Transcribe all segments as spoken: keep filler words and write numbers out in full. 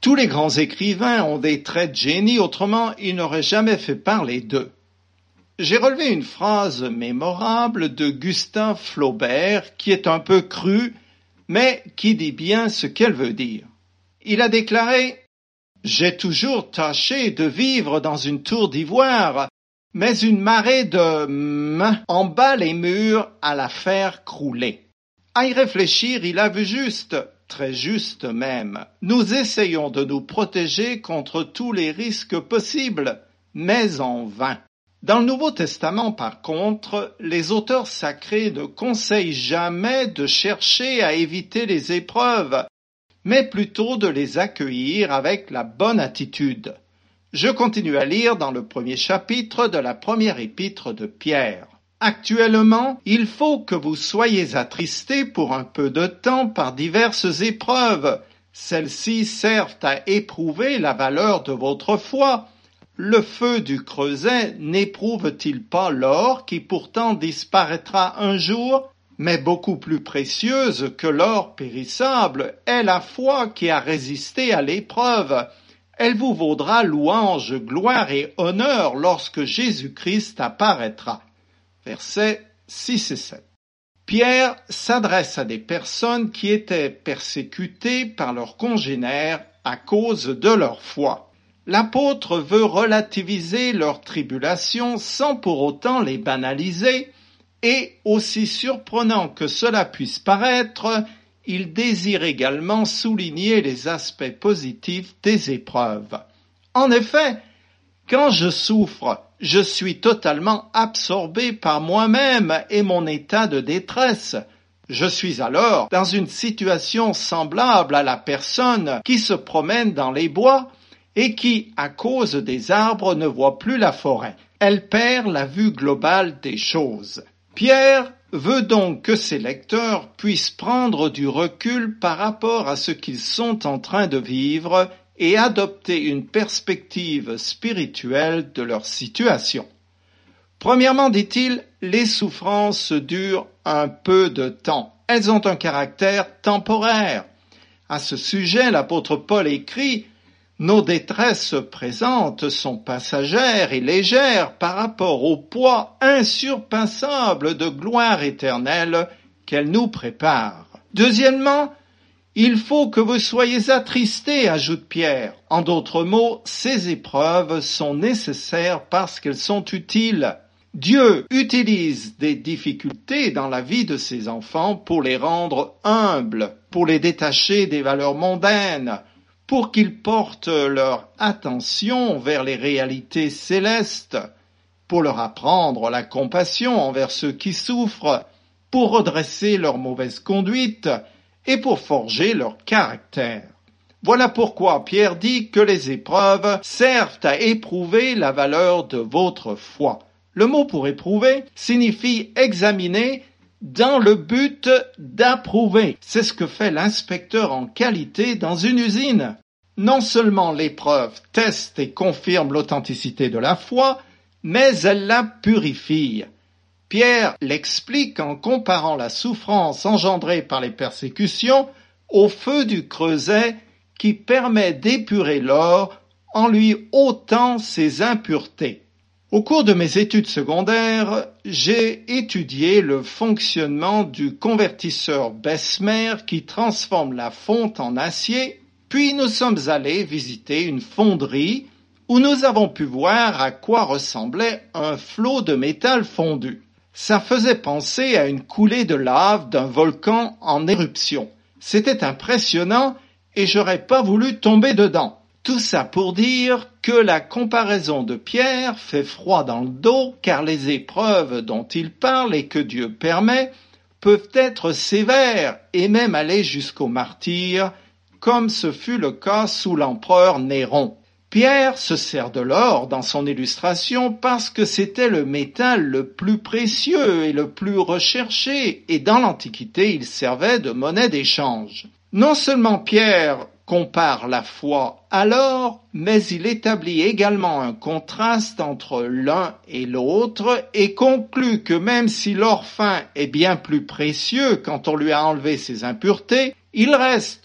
Tous les grands écrivains ont des traits de génie, autrement ils n'auraient jamais fait parler d'eux. J'ai relevé une phrase mémorable de Gustave Flaubert qui est un peu crue, mais qui dit bien ce qu'elle veut dire. Il a déclaré « J'ai toujours tâché de vivre dans une tour d'ivoire, mais une marée de m en bas les murs à la faire crouler. » À y réfléchir, il a vu juste, très juste même. Nous essayons de nous protéger contre tous les risques possibles, mais en vain. Dans le Nouveau Testament, par contre, les auteurs sacrés ne conseillent jamais de chercher à éviter les épreuves, mais plutôt de les accueillir avec la bonne attitude. Je continue à lire dans le premier chapitre de la première épître de Pierre. Actuellement, il faut que vous soyez attristés pour un peu de temps par diverses épreuves. Celles-ci servent à éprouver la valeur de votre foi. Le feu du creuset n'éprouve-t-il pas l'or qui pourtant disparaîtra un jour, mais beaucoup plus précieuse que l'or périssable est la foi qui a résisté à l'épreuve. Elle vous vaudra louange, gloire et honneur lorsque Jésus-Christ apparaîtra. Versets six et sept. Pierre s'adresse à des personnes qui étaient persécutées par leurs congénères à cause de leur foi. L'apôtre veut relativiser leurs tribulations sans pour autant les banaliser, et aussi surprenant que cela puisse paraître, il désire également souligner les aspects positifs des épreuves. En effet, quand je souffre, je suis totalement absorbé par moi-même et mon état de détresse. Je suis alors dans une situation semblable à la personne qui se promène dans les bois et qui, à cause des arbres, ne voit plus la forêt. Elle perd la vue globale des choses. Pierre veut donc que ses lecteurs puissent prendre du recul par rapport à ce qu'ils sont en train de vivre et adopter une perspective spirituelle de leur situation. Premièrement, dit-il, les souffrances durent un peu de temps. Elles ont un caractère temporaire. À ce sujet, l'apôtre Paul écrit « Nos détresses présentes sont passagères et légères par rapport au poids insurpassable de gloire éternelle qu'elles nous préparent. » Deuxièmement, il faut que vous soyez attristés, ajoute Pierre. En d'autres mots, ces épreuves sont nécessaires parce qu'elles sont utiles. Dieu utilise des difficultés dans la vie de ses enfants pour les rendre humbles, pour les détacher des valeurs mondaines, pour qu'ils portent leur attention vers les réalités célestes, pour leur apprendre la compassion envers ceux qui souffrent, pour redresser leur mauvaise conduite et pour forger leur caractère. Voilà pourquoi Pierre dit que les épreuves servent à éprouver la valeur de votre foi. Le mot pour éprouver signifie examiner dans le but d'approuver. C'est ce que fait l'inspecteur en qualité dans une usine. Non seulement l'épreuve teste et confirme l'authenticité de la foi, mais elle la purifie. Pierre l'explique en comparant la souffrance engendrée par les persécutions au feu du creuset qui permet d'épurer l'or en lui ôtant ses impuretés. Au cours de mes études secondaires, j'ai étudié le fonctionnement du convertisseur Bessemer qui transforme la fonte en acier, puis nous sommes allés visiter une fonderie où nous avons pu voir à quoi ressemblait un flot de métal fondu. Ça faisait penser à une coulée de lave d'un volcan en éruption. C'était impressionnant et j'aurais pas voulu tomber dedans. Tout ça pour dire que la comparaison de Pierre fait froid dans le dos car les épreuves dont il parle et que Dieu permet peuvent être sévères et même aller jusqu'au martyre, comme ce fut le cas sous l'empereur Néron. Pierre se sert de l'or dans son illustration parce que c'était le métal le plus précieux et le plus recherché, et dans l'Antiquité il servait de monnaie d'échange. Non seulement Pierre compare la foi à l'or, mais il établit également un contraste entre l'un et l'autre et conclut que même si l'or fin est bien plus précieux quand on lui a enlevé ses impuretés, il reste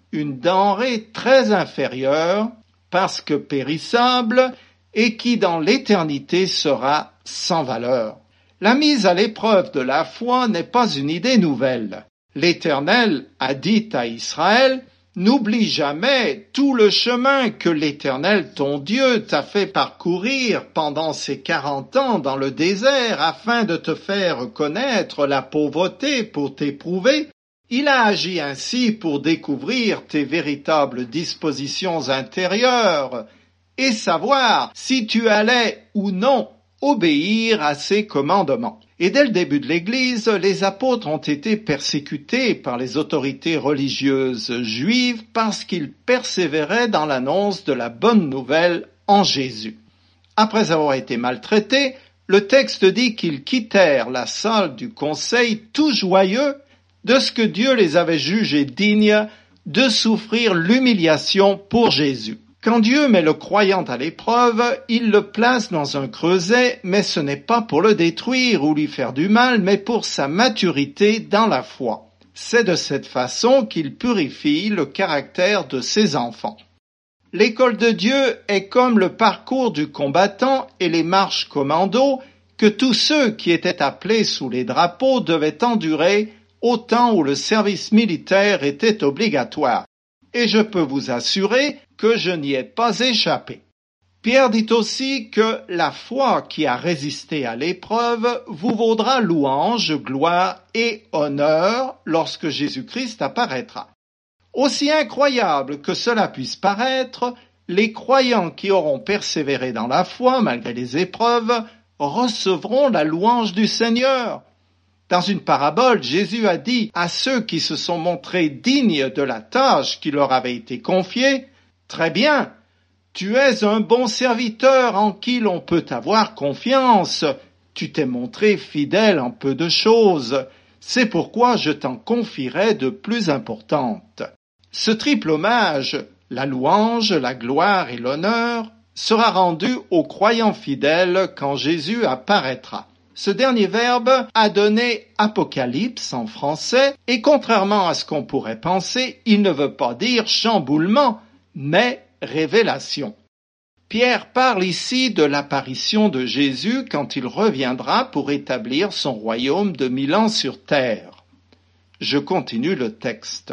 une denrée très inférieure parce que périssable et qui dans l'éternité sera sans valeur. La mise à l'épreuve de la foi n'est pas une idée nouvelle. L'Éternel a dit à Israël: n'oublie jamais tout le chemin que l'Éternel ton Dieu t'a fait parcourir pendant ces quarante ans dans le désert afin de te faire connaître la pauvreté pour t'éprouver. Il a agi ainsi pour découvrir tes véritables dispositions intérieures et savoir si tu allais ou non obéir à ses commandements. Et dès le début de l'Église, les apôtres ont été persécutés par les autorités religieuses juives parce qu'ils persévéraient dans l'annonce de la bonne nouvelle en Jésus. Après avoir été maltraités, le texte dit qu'ils quittèrent la salle du conseil tout joyeux de ce que Dieu les avait jugés dignes de souffrir l'humiliation pour Jésus. Quand Dieu met le croyant à l'épreuve, il le place dans un creuset, mais ce n'est pas pour le détruire ou lui faire du mal, mais pour sa maturité dans la foi. C'est de cette façon qu'il purifie le caractère de ses enfants. L'école de Dieu est comme le parcours du combattant et les marches commando que tous ceux qui étaient appelés sous les drapeaux devaient endurer au temps où le service militaire était obligatoire. Et je peux vous assurer que je n'y ai pas échappé. Pierre dit aussi que la foi qui a résisté à l'épreuve vous vaudra louange, gloire et honneur lorsque Jésus-Christ apparaîtra. Aussi incroyable que cela puisse paraître, les croyants qui auront persévéré dans la foi malgré les épreuves recevront la louange du Seigneur. Dans une parabole, Jésus a dit à ceux qui se sont montrés dignes de la tâche qui leur avait été confiée: « Très bien, tu es un bon serviteur en qui l'on peut avoir confiance. Tu t'es montré fidèle en peu de choses. C'est pourquoi je t'en confierai de plus importantes. » Ce triple hommage, la louange, la gloire et l'honneur, sera rendu aux croyants fidèles quand Jésus apparaîtra. Ce dernier verbe a donné apocalypse en français et contrairement à ce qu'on pourrait penser, il ne veut pas dire chamboulement, mais révélation. Pierre parle ici de l'apparition de Jésus quand il reviendra pour établir son royaume de mille ans sur terre. Je continue le texte.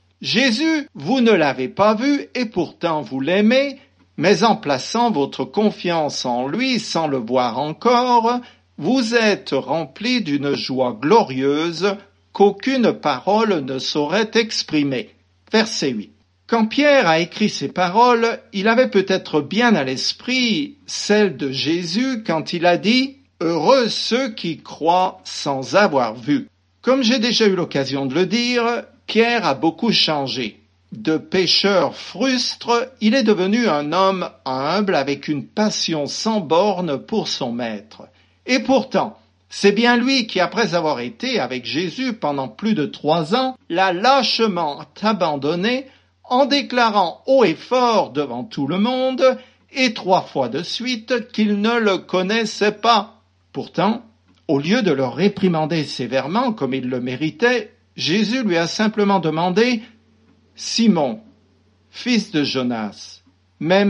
Jésus, vous ne l'avez pas vu et pourtant vous l'aimez, mais en plaçant votre confiance en lui sans le voir encore, vous êtes remplis d'une joie glorieuse qu'aucune parole ne saurait exprimer. Verset huit. Quand Pierre a écrit ces paroles, il avait peut-être bien à l'esprit celle de Jésus quand il a dit « Heureux ceux qui croient sans avoir vu ». Comme j'ai déjà eu l'occasion de le dire, Pierre a beaucoup changé. De pécheur frustre, il est devenu un homme humble avec une passion sans borne pour son maître. Et pourtant, c'est bien lui qui, après avoir été avec Jésus pendant plus de trois ans, l'a lâchement abandonné en déclarant haut et fort devant tout le monde et trois fois de suite qu'il ne le connaissait pas. Pourtant, au lieu de le réprimander sévèrement comme il le méritait, Jésus lui a simplement demandé « Simon, fils de Jonas, m'aimes-tu »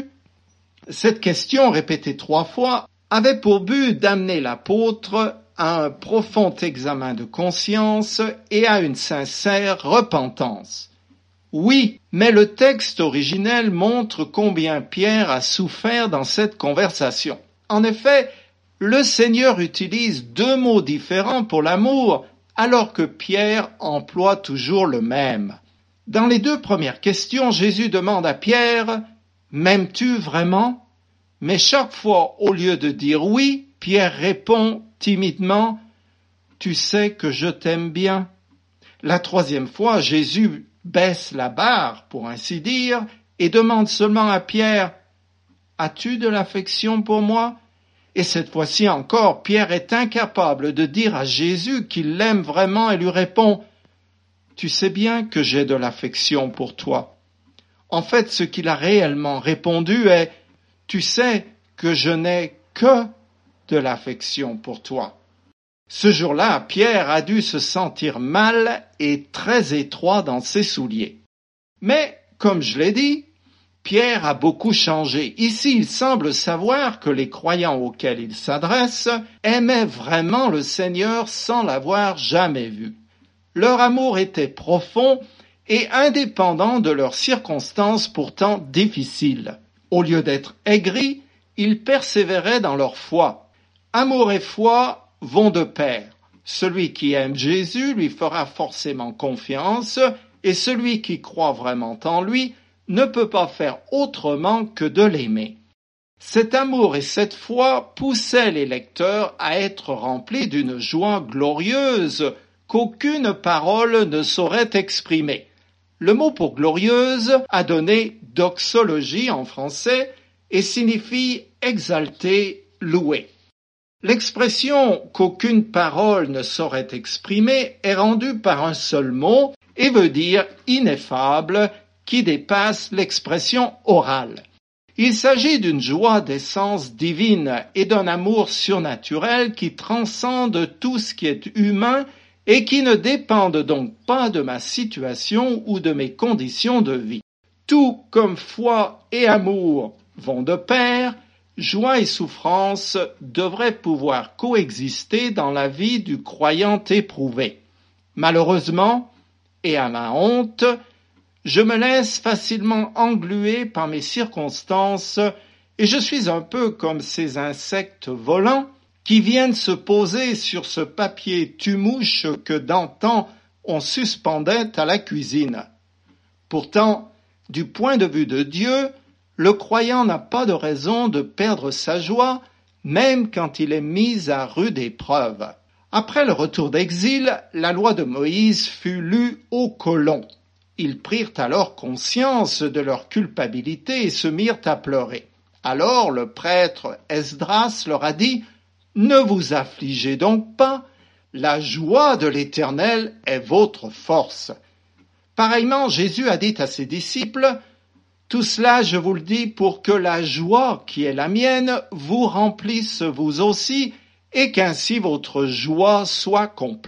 Cette question, répétée trois fois, avait pour but d'amener l'apôtre à un profond examen de conscience et à une sincère repentance. Oui, mais le texte originel montre combien Pierre a souffert dans cette conversation. En effet, le Seigneur utilise deux mots différents pour l'amour, alors que Pierre emploie toujours le même. Dans les deux premières questions, Jésus demande à Pierre « M'aimes-tu vraiment ?» Mais chaque fois, au lieu de dire oui, Pierre répond timidement « Tu sais que je t'aime bien ». La troisième fois, Jésus baisse la barre, pour ainsi dire, et demande seulement à Pierre « As-tu de l'affection pour moi ?» Et cette fois-ci encore, Pierre est incapable de dire à Jésus qu'il l'aime vraiment et lui répond « Tu sais bien que j'ai de l'affection pour toi ». En fait, ce qu'il a réellement répondu est « Tu sais que je n'ai que de l'affection pour toi ». Ce jour-là, Pierre a dû se sentir mal et très étroit dans ses souliers. Mais, comme je l'ai dit, Pierre a beaucoup changé. Ici, il semble savoir que les croyants auxquels il s'adresse aimaient vraiment le Seigneur sans l'avoir jamais vu. Leur amour était profond et indépendant de leurs circonstances pourtant difficiles. Au lieu d'être aigris, ils persévéraient dans leur foi. Amour et foi vont de pair. Celui qui aime Jésus lui fera forcément confiance et celui qui croit vraiment en lui ne peut pas faire autrement que de l'aimer. Cet amour et cette foi poussaient les lecteurs à être remplis d'une joie glorieuse qu'aucune parole ne saurait exprimer. Le mot pour glorieuse a donné doxologie en français et signifie exalter, louer. L'expression qu'aucune parole ne saurait exprimer est rendue par un seul mot et veut dire ineffable, qui dépasse l'expression orale. Il s'agit d'une joie d'essence divine et d'un amour surnaturel qui transcende tout ce qui est humain et qui ne dépendent donc pas de ma situation ou de mes conditions de vie. Tout comme foi et amour vont de pair, joie et souffrance devraient pouvoir coexister dans la vie du croyant éprouvé. Malheureusement, et à ma honte, je me laisse facilement engluer par mes circonstances et je suis un peu comme ces insectes volants qui viennent se poser sur ce papier tumouche que d'antan on suspendait à la cuisine. Pourtant, du point de vue de Dieu, le croyant n'a pas de raison de perdre sa joie, même quand il est mis à rude épreuve. Après le retour d'exil, la loi de Moïse fut lue aux colons. Ils prirent alors conscience de leur culpabilité et se mirent à pleurer. Alors le prêtre Esdras leur a dit « Ne vous affligez donc pas, la joie de l'Éternel est votre force. » Pareillement, Jésus a dit à ses disciples « Tout cela, je vous le dis, pour que la joie qui est la mienne vous remplisse vous aussi, et qu'ainsi votre joie soit complète. »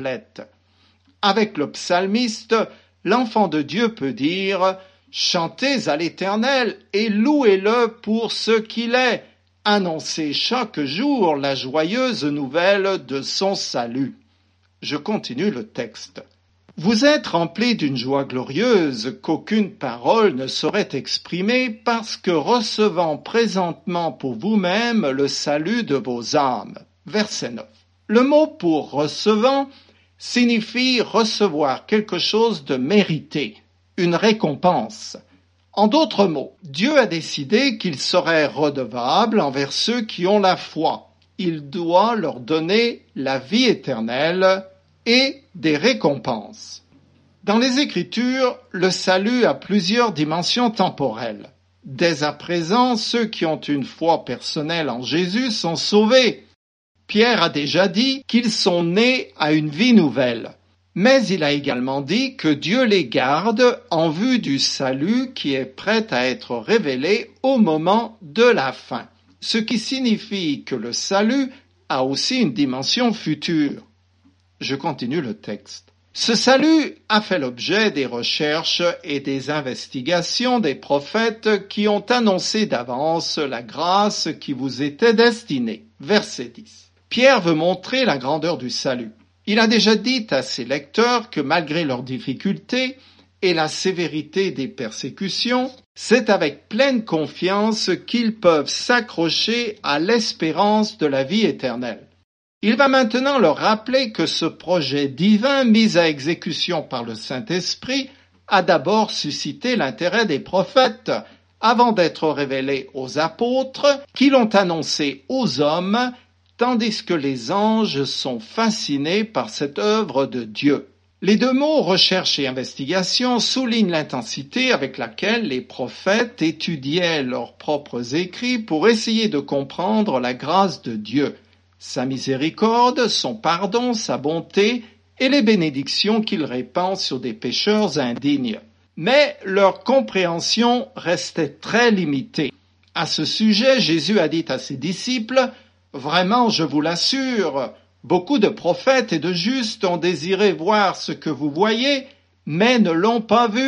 Avec le psalmiste, l'enfant de Dieu peut dire « Chantez à l'Éternel et louez-le pour ce qu'il est. Annoncez chaque jour la joyeuse nouvelle de son salut. » Je continue le texte. Vous êtes remplis d'une joie glorieuse qu'aucune parole ne saurait exprimer parce que recevant présentement pour vous-même le salut de vos âmes. Verset neuf. Le mot pour recevant signifie recevoir quelque chose de mérité, une récompense. En d'autres mots, Dieu a décidé qu'il serait redevable envers ceux qui ont la foi. Il doit leur donner la vie éternelle et des récompenses. Dans les Écritures, le salut a plusieurs dimensions temporelles. Dès à présent, ceux qui ont une foi personnelle en Jésus sont sauvés. Pierre a déjà dit qu'ils sont nés à une vie nouvelle. Mais il a également dit que Dieu les garde en vue du salut qui est prêt à être révélé au moment de la fin. Ce qui signifie que le salut a aussi une dimension future. Je continue le texte. Ce salut a fait l'objet des recherches et des investigations des prophètes qui ont annoncé d'avance la grâce qui vous était destinée. Verset dix. Pierre veut montrer la grandeur du salut. Il a déjà dit à ses lecteurs que malgré leurs difficultés et la sévérité des persécutions, c'est avec pleine confiance qu'ils peuvent s'accrocher à l'espérance de la vie éternelle. Il va maintenant leur rappeler que ce projet divin mis à exécution par le Saint-Esprit a d'abord suscité l'intérêt des prophètes avant d'être révélé aux apôtres qui l'ont annoncé aux hommes, tandis que les anges sont fascinés par cette œuvre de Dieu. Les deux mots recherche et investigation soulignent l'intensité avec laquelle les prophètes étudiaient leurs propres écrits pour essayer de comprendre la grâce de Dieu, sa miséricorde, son pardon, sa bonté et les bénédictions qu'il répand sur des pécheurs indignes. Mais leur compréhension restait très limitée. À ce sujet, Jésus a dit à ses disciples « Vraiment, je vous l'assure, beaucoup de prophètes et de justes ont désiré voir ce que vous voyez, mais ne l'ont pas vu,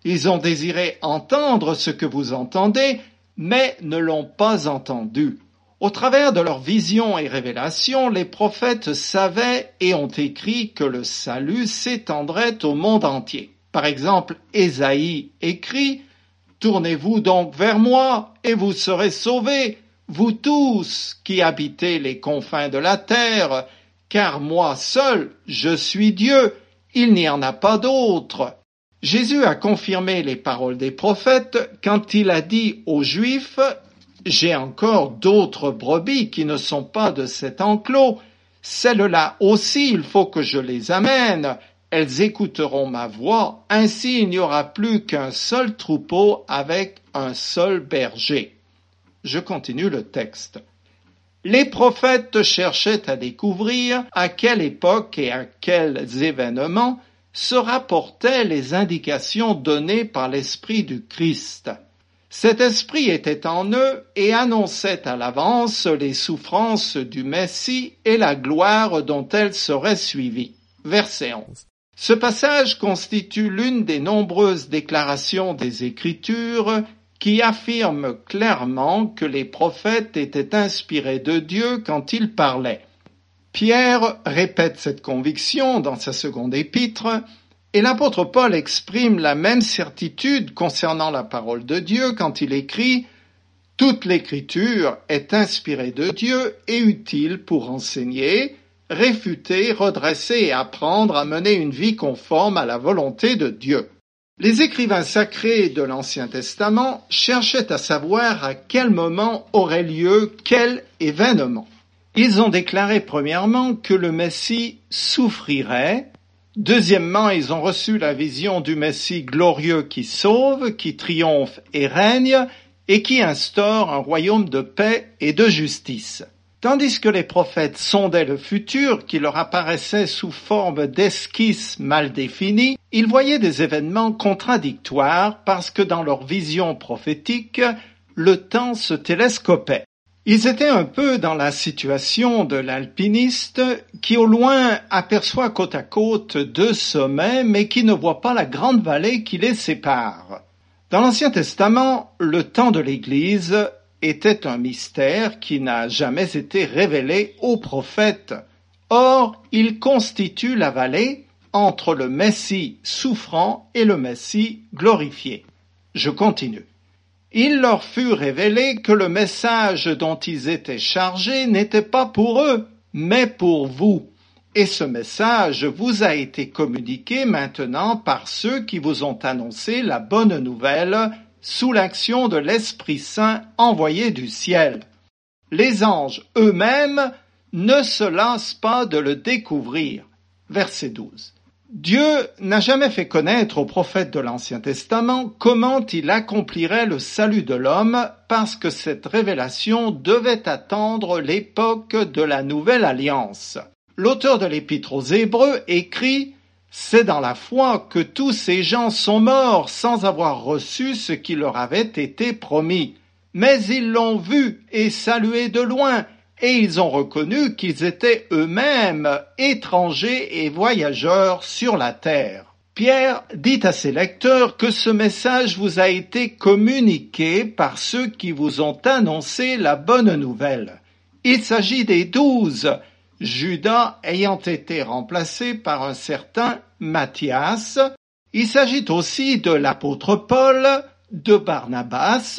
Ils ont désiré entendre ce que vous entendez, mais ne l'ont pas entendu. Au travers de leurs visions et révélations, les prophètes savaient et ont écrit que le salut s'étendrait au monde entier. Par exemple, Ésaïe écrit « Tournez-vous donc vers moi et vous serez sauvés, vous tous qui habitez les confins de la terre, car moi seul, je suis Dieu, il n'y en a pas d'autre. » Jésus a confirmé les paroles des prophètes quand il a dit aux Juifs « J'ai encore d'autres brebis qui ne sont pas de cet enclos, celles-là aussi il faut que je les amène, elles écouteront ma voix, ainsi il n'y aura plus qu'un seul troupeau avec un seul berger. » Je continue le texte. Les prophètes cherchaient à découvrir à quelle époque et à quels événements se rapportaient les indications données par l'Esprit du Christ. Cet esprit était en eux et annonçait à l'avance les souffrances du Messie et la gloire dont elles seraient suivies. Verset onze. Ce passage constitue l'une des nombreuses déclarations des Écritures qui affirment clairement que les prophètes étaient inspirés de Dieu quand ils parlaient. Pierre répète cette conviction dans sa seconde épître, et l'apôtre Paul exprime la même certitude concernant la parole de Dieu quand il écrit « Toute l'écriture est inspirée de Dieu et utile pour enseigner, réfuter, redresser et apprendre à mener une vie conforme à la volonté de Dieu. » Les écrivains sacrés de l'Ancien Testament cherchaient à savoir à quel moment aurait lieu quel événement. Ils ont déclaré premièrement que le Messie souffrirait. Deuxièmement, ils ont reçu la vision du Messie glorieux qui sauve, qui triomphe et règne, et qui instaure un royaume de paix et de justice. Tandis que les prophètes sondaient le futur, qui leur apparaissait sous forme d'esquisses mal définies, ils voyaient des événements contradictoires parce que dans leur vision prophétique, le temps se télescopait. Ils étaient un peu dans la situation de l'alpiniste qui au loin aperçoit côte à côte deux sommets mais qui ne voit pas la grande vallée qui les sépare. Dans l'Ancien Testament, le temps de l'Église était un mystère qui n'a jamais été révélé aux prophètes. Or, il constitue la vallée entre le Messie souffrant et le Messie glorifié. Je continue. Il leur fut révélé que le message dont ils étaient chargés n'était pas pour eux, mais pour vous. Et ce message vous a été communiqué maintenant par ceux qui vous ont annoncé la bonne nouvelle sous l'action de l'Esprit Saint envoyé du ciel. Les anges eux-mêmes ne se lassent pas de le découvrir. Verset douze. Dieu n'a jamais fait connaître aux prophètes de l'Ancien Testament comment il accomplirait le salut de l'homme parce que cette révélation devait attendre l'époque de la Nouvelle Alliance. L'auteur de l'Épître aux Hébreux écrit « C'est dans la foi que tous ces gens sont morts sans avoir reçu ce qui leur avait été promis. Mais ils l'ont vu et salué de loin, et ils ont reconnu qu'ils étaient eux-mêmes étrangers et voyageurs sur la terre. » Pierre dit à ses lecteurs que ce message vous a été communiqué par ceux qui vous ont annoncé la bonne nouvelle. Il s'agit des douze, Judas ayant été remplacé par un certain Matthias. Il s'agit aussi de l'apôtre Paul, de Barnabas,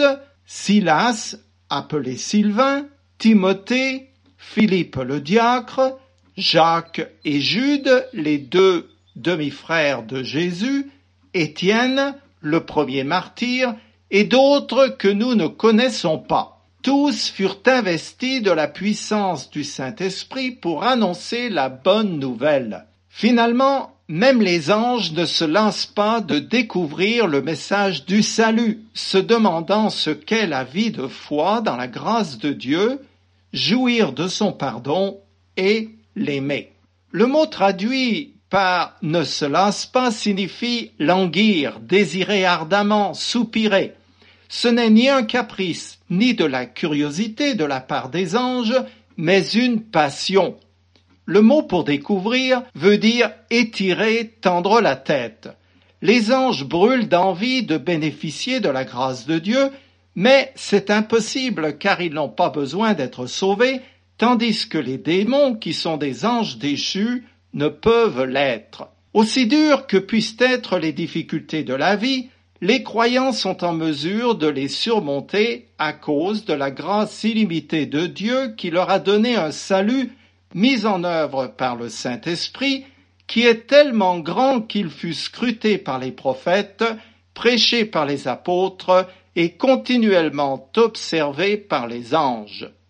Silas, appelé Sylvain, Timothée, Philippe le diacre, Jacques et Jude, les deux demi-frères de Jésus, Étienne, le premier martyr, et d'autres que nous ne connaissons pas. Tous furent investis de la puissance du Saint-Esprit pour annoncer la bonne nouvelle. Finalement, même les anges ne se lassent pas de découvrir le message du salut, se demandant ce qu'est la vie de foi dans la grâce de Dieu, jouir de son pardon et l'aimer. Le mot traduit par « ne se lasse pas » signifie languir, désirer ardemment, soupirer. Ce n'est ni un caprice, ni de la curiosité de la part des anges, mais une passion. Le mot pour découvrir veut dire étirer, tendre la tête. les anges brûlent d'envie de bénéficier de la grâce de Dieu, mais c'est impossible car ils n'ont pas besoin d'être sauvés, tandis que les démons, qui sont des anges déchus, ne peuvent l'être. Aussi dures que puissent être les difficultés de la vie, les croyants sont en mesure de les surmonter à cause de la grâce illimitée de Dieu qui leur a donné un salut mis en œuvre par le Saint-Esprit, qui est tellement grand qu'il fut scruté par les prophètes, prêché par les apôtres et continuellement observé par les anges.